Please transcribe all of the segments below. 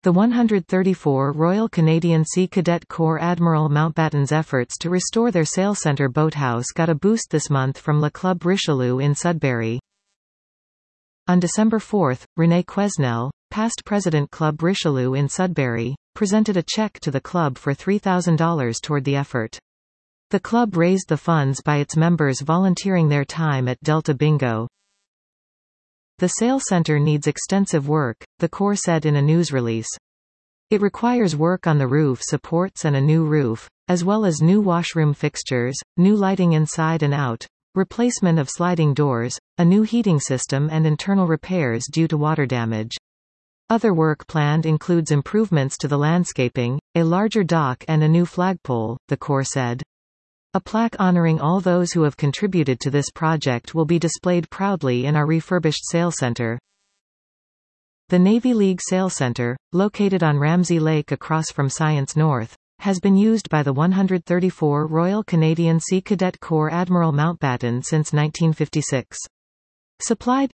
The 134 Royal Canadian Sea Cadet Corps Admiral Mountbatten's efforts to restore their sail centre boathouse got a boost this month from Le Club Richelieu in Sudbury. On December 4, René Quesnel, past president Club Richelieu in Sudbury, presented a check to the club for $3,000 toward the effort. The club raised the funds by its members volunteering their time at Delta Bingo. The sail centre needs extensive work, the Corps said in a news release. It requires work on the roof supports and a new roof, as well as new washroom fixtures, new lighting inside and out, replacement of sliding doors, a new heating system and internal repairs due to water damage. Other work planned includes improvements to the landscaping, a larger dock and a new flagpole, the Corps said. A plaque honoring all those who have contributed to this project will be displayed proudly in our refurbished sail centre. The Navy League Sail Centre, located on Ramsey Lake across from Science North, has been used by the 134 Royal Canadian Sea Cadet Corps Admiral Mountbatten since 1956. Supplied.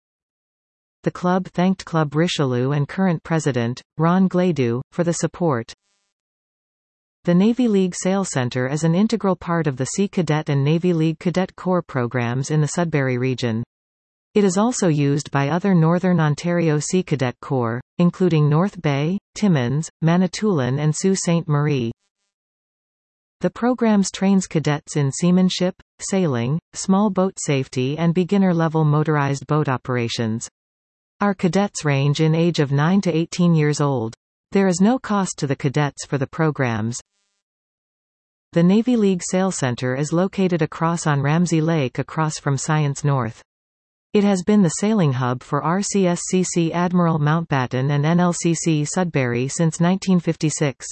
The club thanked Club Richelieu and current president, Ron Glaydu, for the support. The Navy League Sail Centre is an integral part of the Sea Cadet and Navy League Cadet Corps programs in the Sudbury region. It is also used by other Northern Ontario Sea Cadet Corps, including North Bay, Timmins, Manitoulin and Sault Ste. Marie. The programs trains cadets in seamanship, sailing, small boat safety and beginner-level motorized boat operations. Our cadets range in age of 9 to 18 years old. There is no cost to the cadets for the programs. The Navy League Sail Centre is located across on Ramsey Lake across from Science North. It has been the sailing hub for RCSCC Admiral Mountbatten and NLCC Sudbury since 1956.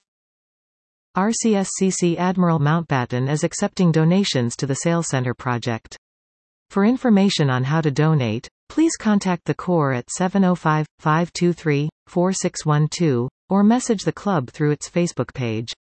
RCSCC Admiral Mountbatten is accepting donations to the Sail Centre project. For information on how to donate, please contact the Corps at 705-523-4612, or message the club through its Facebook page.